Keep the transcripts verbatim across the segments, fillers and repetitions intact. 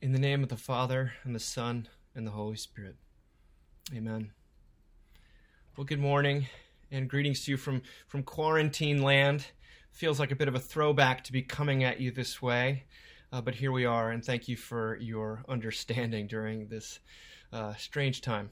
In the name of the Father, and the Son, and the Holy Spirit. Amen. Well, good morning, and greetings to you from, from quarantine land. Feels like a bit of a throwback to be coming at you this way, uh, but here we are, and thank you for your understanding during this uh, strange time.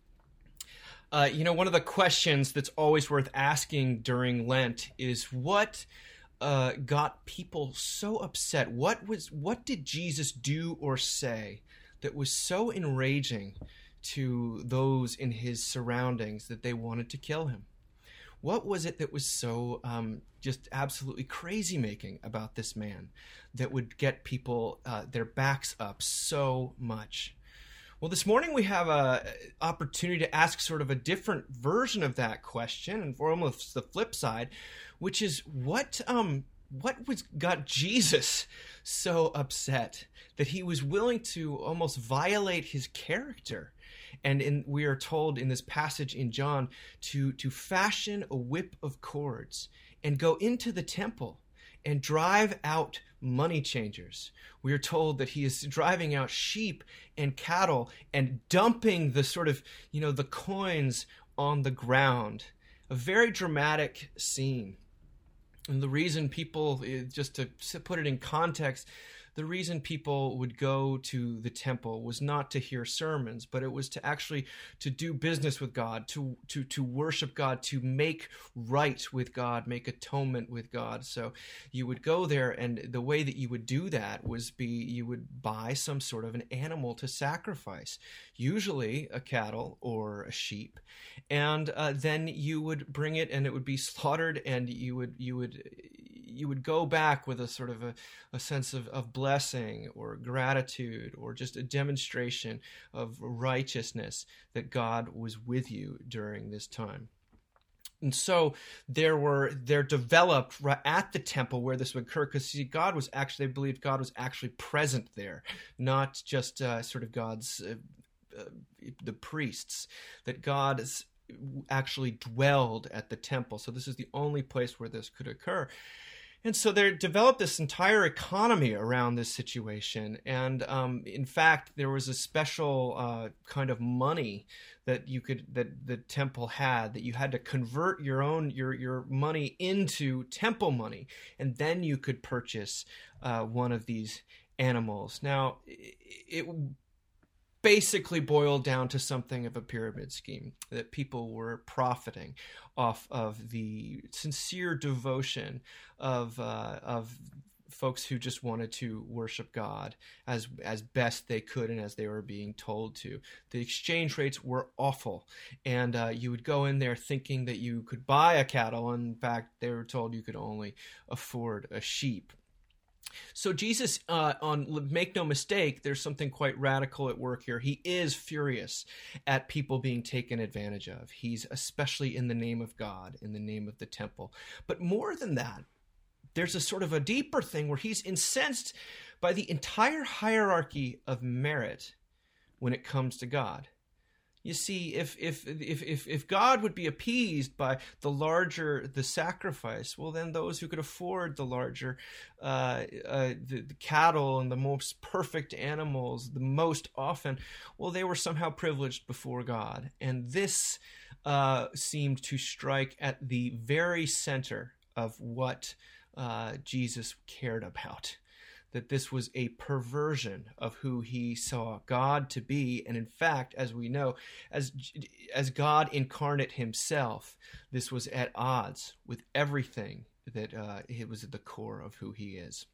Uh, you know, one of the questions that's always worth asking during Lent is what Uh, got people so upset? What was what did Jesus do or say that was so enraging to those in his surroundings that they wanted to kill him? What was it that was so um, just absolutely crazy making about this man that would get people uh, their backs up so much? Well, this morning we have an opportunity to ask sort of a different version of that question, and for almost the flip side, which is what um what was got Jesus so upset that he was willing to almost violate his character. And in, we are told in this passage in John to to fashion a whip of cords and go into the temple and drive out money changers. We are told that he is driving out sheep and cattle and dumping the sort of, you know, the coins on the ground. A very dramatic scene. And the reason people, just to put it in context, the reason people would go to the temple was not to hear sermons, but it was to actually to do business with God, to to to worship God, to make right with God, make atonement with God. So you would go there, and the way that you would do that was be you would buy some sort of an animal to sacrifice, usually a cattle or a sheep, and uh, then you would bring it, and it would be slaughtered, and you would you would you would go back with a sort of a, a sense of, of blessing or gratitude or just a demonstration of righteousness that God was with you during this time. And so there were, there developed right at the temple where this would occur, because see, God was actually, they believed God was actually present there, not just uh, sort of God's, uh, uh, the priests, that God is, actually dwelled at the temple. So this is the only place where this could occur. And so they developed this entire economy around this situation. And um, in fact, there was a special uh, kind of money that you could, that the temple had, that you had to convert your own, your, your money into temple money. And then you could purchase uh, one of these animals. Now, it, it basically boiled down to something of a pyramid scheme, that people were profiting off of the sincere devotion of uh, of folks who just wanted to worship God as as best they could and as they were being told to. The exchange rates were awful, and uh, you would go in there thinking that you could buy a cattle, and in fact, they were told you could only afford a sheep. So Jesus, uh, on make no mistake, there's something quite radical at work here. He is furious at people being taken advantage of. He's especially in the name of God, in the name of the temple. But more than that, there's a sort of a deeper thing where he's incensed by the entire hierarchy of merit when it comes to God. You see, if if if if if God would be appeased by the larger the sacrifice, well, then those who could afford the larger uh, uh, the, the cattle and the most perfect animals, the most often, well, they were somehow privileged before God, and this uh, seemed to strike at the very center of what uh, Jesus cared about. That this was a perversion of who he saw God to be. And in fact, as we know, as as God incarnate himself, this was at odds with everything that uh, it was at the core of who he is.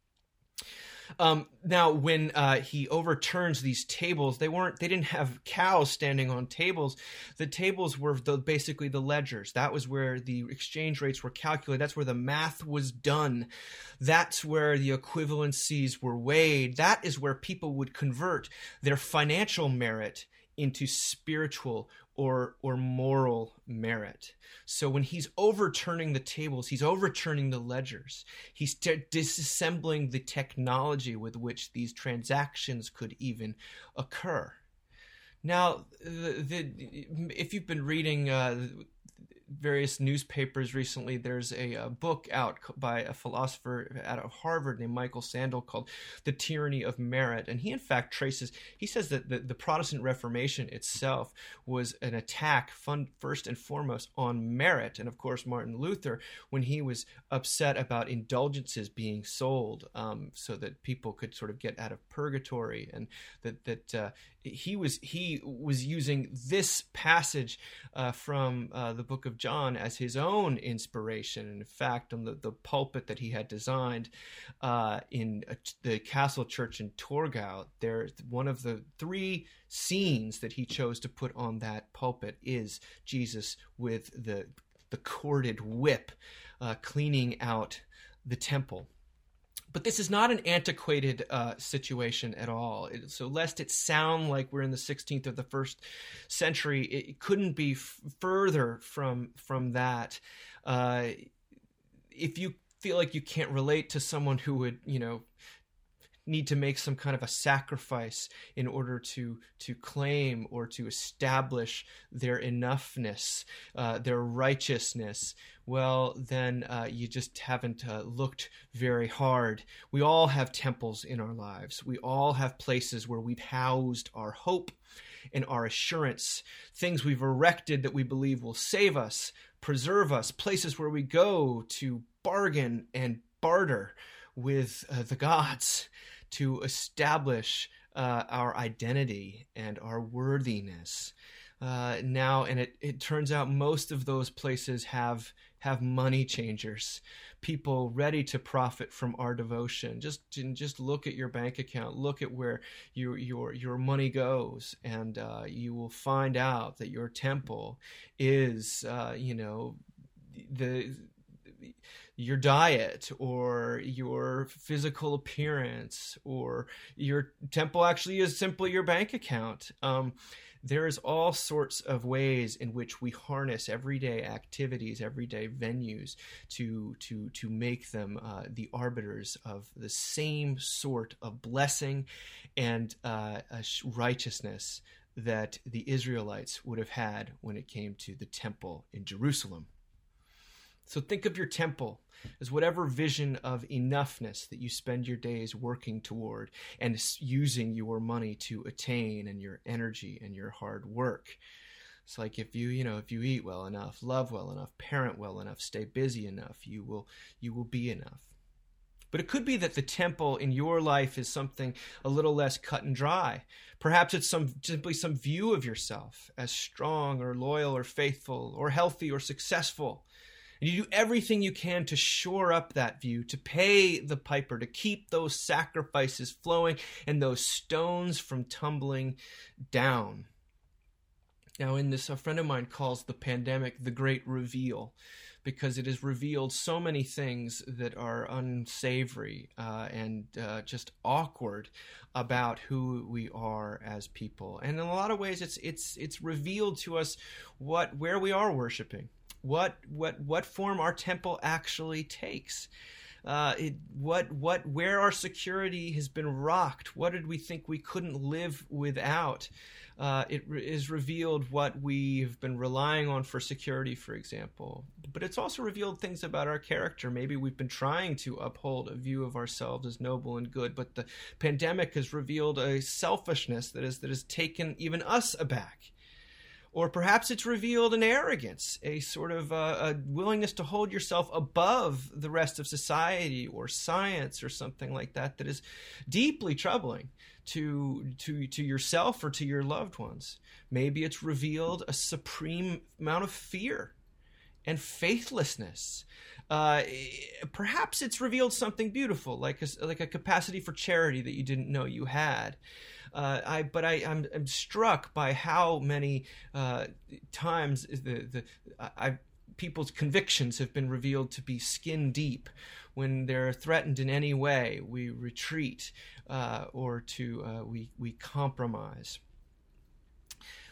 Um, now, when uh, he overturns these tables, they weren't, they didn't have cows standing on tables. The tables were the, basically the ledgers. That was where the exchange rates were calculated. That's where the math was done. That's where the equivalencies were weighed. That is where people would convert their financial merit into spiritual or or moral merit. So when he's overturning the tables, he's overturning the ledgers. He's t- disassembling the technology with which these transactions could even occur. Now, the, the, if you've been reading uh, various newspapers recently, there's a, a book out by a philosopher out of Harvard named Michael Sandel called The Tyranny of Merit. And he, in fact, traces, he says that the, the Protestant Reformation itself was an attack, fun, first and foremost, on merit. And of course, Martin Luther, when he was upset about indulgences being sold um, so that people could sort of get out of purgatory, and that, that uh, he was he was using this passage uh, from uh, the book of John as his own inspiration. And in fact, on the, the pulpit that he had designed uh, in a, the Castle Church in Torgau, there one of the three scenes that he chose to put on that pulpit is Jesus with the the corded whip uh, cleaning out the temple. But this is not an antiquated uh, situation at all. It, so lest it sound like we're in the sixteenth or the first century, it couldn't be f- further from from that. Uh, if you feel like you can't relate to someone who would, you know, need to make some kind of a sacrifice in order to to claim or to establish their enoughness, uh, their righteousness, well, then uh, you just haven't uh, looked very hard. We all have temples in our lives. We all have places where we've housed our hope and our assurance, things we've erected that we believe will save us, preserve us, places where we go to bargain and barter with uh, the gods, to establish uh, our identity and our worthiness. Uh, now, and it, it turns out most of those places have have money changers, people ready to profit from our devotion. Just just look at your bank account, look at where your your your money goes, and uh, you will find out that your temple is, uh, you know, the. your diet or your physical appearance, or your temple actually is simply your bank account. Um, there's all sorts of ways in which we harness everyday activities, everyday venues to to to make them uh, the arbiters of the same sort of blessing and uh, righteousness that the Israelites would have had when it came to the temple in Jerusalem. So think of your temple as whatever vision of enoughness that you spend your days working toward and using your money to attain, and your energy and your hard work. It's like if you, you know, if you eat well enough, love well enough, parent well enough, stay busy enough, you will, you will be enough. But it could be that the temple in your life is something a little less cut and dry. Perhaps it's some simply some view of yourself as strong or loyal or faithful or healthy or successful. And you do everything you can to shore up that view, to pay the piper, to keep those sacrifices flowing and those stones from tumbling down. Now, in this, a friend of mine calls the pandemic the Great Reveal, because it has revealed so many things that are unsavory uh, and uh, just awkward about who we are as people. And in a lot of ways, it's it's it's revealed to us what where we are worshiping. What what what form our temple actually takes, uh, it, what what where our security has been rocked. What did we think we couldn't live without? Uh, it re- is revealed what we've been relying on for security, for example. But it's also revealed things about our character. Maybe we've been trying to uphold a view of ourselves as noble and good, but the pandemic has revealed a selfishness that is that has taken even us aback. Or perhaps it's revealed an arrogance, a sort of uh, a willingness to hold yourself above the rest of society or science or something like that that is deeply troubling to to to yourself or to your loved ones. Maybe it's revealed a supreme amount of fear and faithlessness. Uh, perhaps it's revealed something beautiful, like a, like a capacity for charity that you didn't know you had. Uh, I, but I, I'm, I'm struck by how many uh, times the, the I, people's convictions have been revealed to be skin deep. When they're threatened in any way, we retreat uh, or to uh, we we compromise.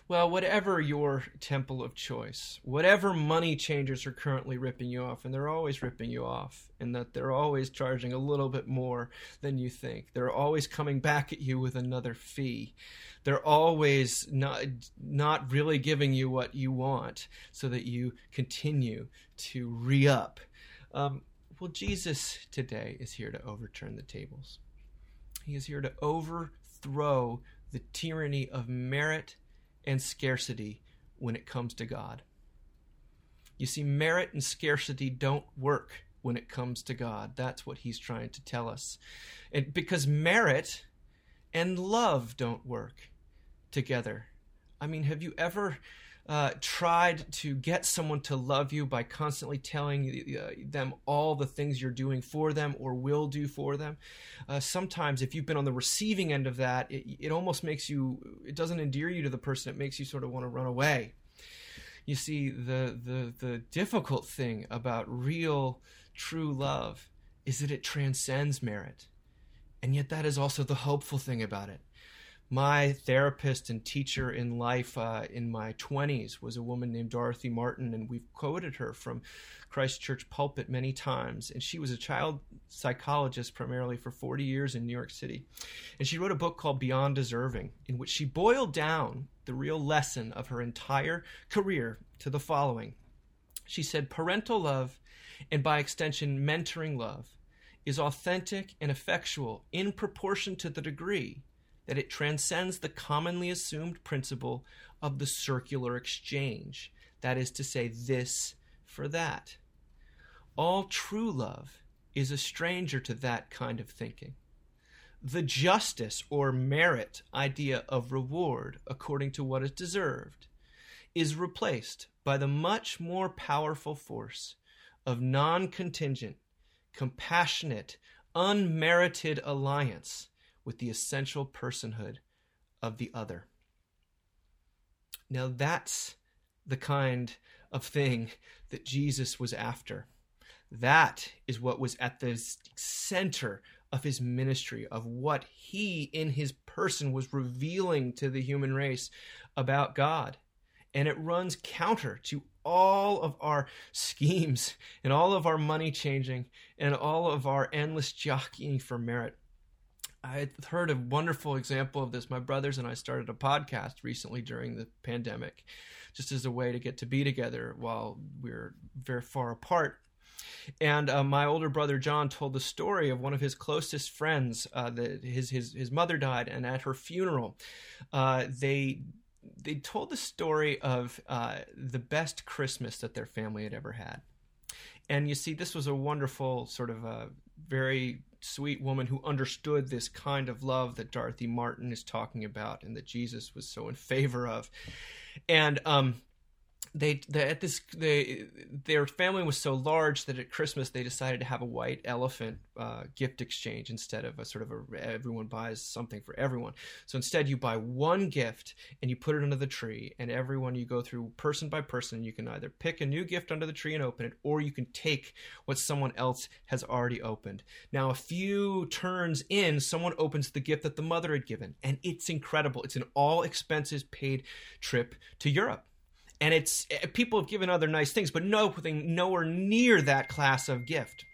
Well, whatever your temple of choice, whatever money changers are currently ripping you off, and they're always ripping you off, and that they're always charging a little bit more than you think. They're always coming back at you with another fee. They're always not, not really giving you what you want so that you continue to re-up. Um, well, Jesus today is here to overturn the tables. He is here to overthrow the tyranny of merit and scarcity when it comes to God. You see, merit and scarcity don't work when it comes to God. That's what he's trying to tell us. And because merit and love don't work together. I mean, have you ever uh, tried to get someone to love you by constantly telling uh, them all the things you're doing for them or will do for them? Uh, sometimes if you've been on the receiving end of that, it, it almost makes you, it doesn't endear you to the person. It makes you sort of want to run away. You see, the, the, the difficult thing about real, true love is that it transcends merit. And yet that is also the hopeful thing about it. My therapist and teacher in life uh, in my twenties was a woman named Dorothy Martin, and we've quoted her from Christ Church pulpit many times. And she was a child psychologist primarily for forty years in New York City. And she wrote a book called Beyond Deserving, in which she boiled down the real lesson of her entire career to the following. She said, parental love, and by extension mentoring love, is authentic and effectual in proportion to the degree that it transcends the commonly assumed principle of the circular exchange. That is to say, this for that. All true love is a stranger to that kind of thinking. The justice or merit idea of reward according to what is deserved is replaced by the much more powerful force of non-contingent, compassionate, unmerited alliance with the essential personhood of the other. Now that's the kind of thing that Jesus was after. That is what was at the center of his ministry, of what he in his person was revealing to the human race about God. And it runs counter to all of our schemes and all of our money changing and all of our endless jockeying for merit. I heard a wonderful example of this. My brothers and I started a podcast recently during the pandemic, just as a way to get to be together while we were very far apart. And uh, my older brother John told the story of one of his closest friends. Uh, that his his his mother died, and at her funeral, uh, they they told the story of uh, the best Christmas that their family had ever had. And you see, this was a wonderful sort of a very sweet woman who understood this kind of love that Dorothy Martin is talking about and that Jesus was so in favor of. And um, they, they at this they their family was so large that at Christmas they decided to have a white elephant uh, gift exchange instead of a sort of a everyone buys something for everyone. So instead you buy one gift and you put it under the tree, and everyone you go through person by person. You can either pick a new gift under the tree and open it, or you can take what someone else has already opened. Now a few turns in, someone opens the gift that the mother had given, and it's incredible. It's an all expenses paid trip to Europe. And it's people have given other nice things, but nothing nowhere near that class of gift.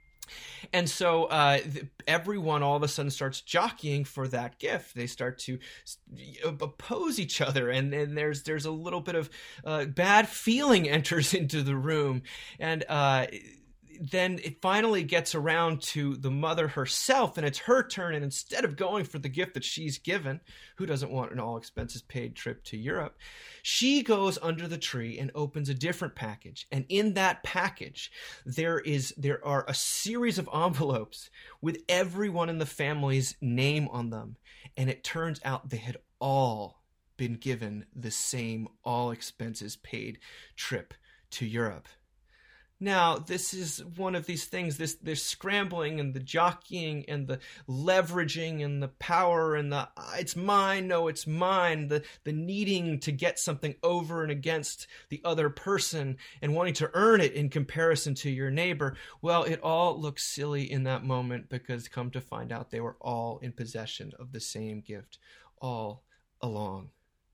And so uh, everyone all of a sudden starts jockeying for that gift. They start to oppose each other, and, and there's there's a little bit of uh, bad feeling enters into the room. And uh, then it finally gets around to the mother herself, and it's her turn. And instead of going for the gift that she's given, who doesn't want an all expenses paid trip to Europe, she goes under the tree and opens a different package. And in that package, there is there are a series of envelopes with everyone in the family's name on them. And it turns out they had all been given the same all expenses paid trip to Europe. Now, this is one of these things, this there's scrambling and the jockeying and the leveraging and the power and the, it's mine, no, it's mine, the, the needing to get something over and against the other person and wanting to earn it in comparison to your neighbor. Well, it all looks silly in that moment, because come to find out they were all in possession of the same gift all along.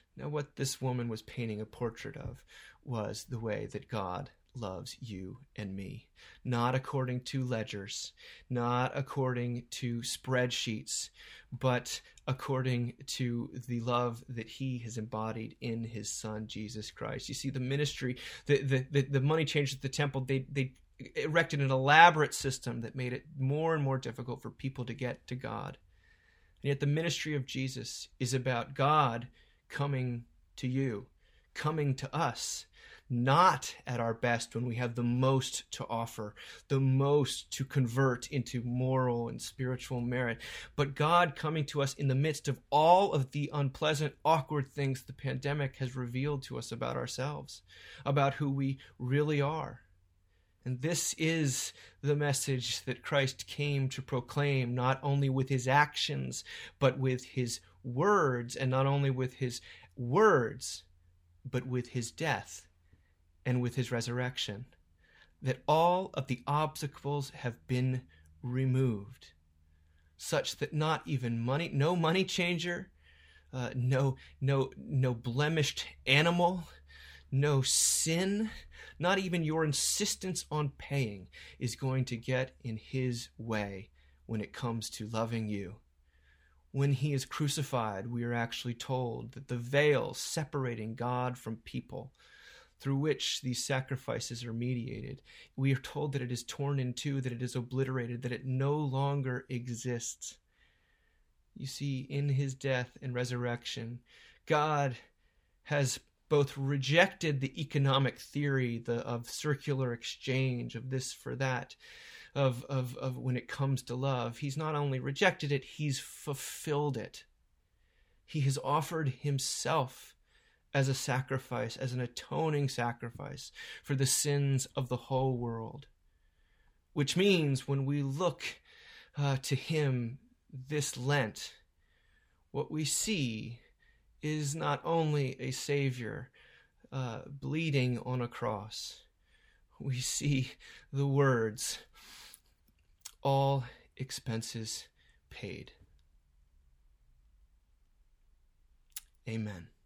Now, what this woman was painting a portrait of was the way that God loves you and me, not according to ledgers, not according to spreadsheets, but according to the love that he has embodied in his son, Jesus Christ. You see, the ministry, the, the, the, the money changers at the temple, they, they erected an elaborate system that made it more and more difficult for people to get to God. And yet the ministry of Jesus is about God coming to you, coming to us, not at our best when we have the most to offer, the most to convert into moral and spiritual merit, but God coming to us in the midst of all of the unpleasant, awkward things the pandemic has revealed to us about ourselves, about who we really are. And this is the message that Christ came to proclaim, not only with his actions, but with his words, and not only with his words, but with his death and with his resurrection, that all of the obstacles have been removed, such that not even money, no money changer, uh, no, no, no blemished animal, no sin, not even your insistence on paying is going to get in his way when it comes to loving you. When he is crucified, we are actually told that the veil separating God from people, through which these sacrifices are mediated, we are told that it is torn in two, that it is obliterated, that it no longer exists. You see, in his death and resurrection, God has both rejected the economic theory the, of circular exchange, of this for that, of, of, of when it comes to love. He's not only rejected it, he's fulfilled it. He has offered himself as a sacrifice, as an atoning sacrifice for the sins of the whole world. Which means when we look uh, to him this Lent, what we see is not only a Savior uh, bleeding on a cross. We see the words, all expenses paid. Amen.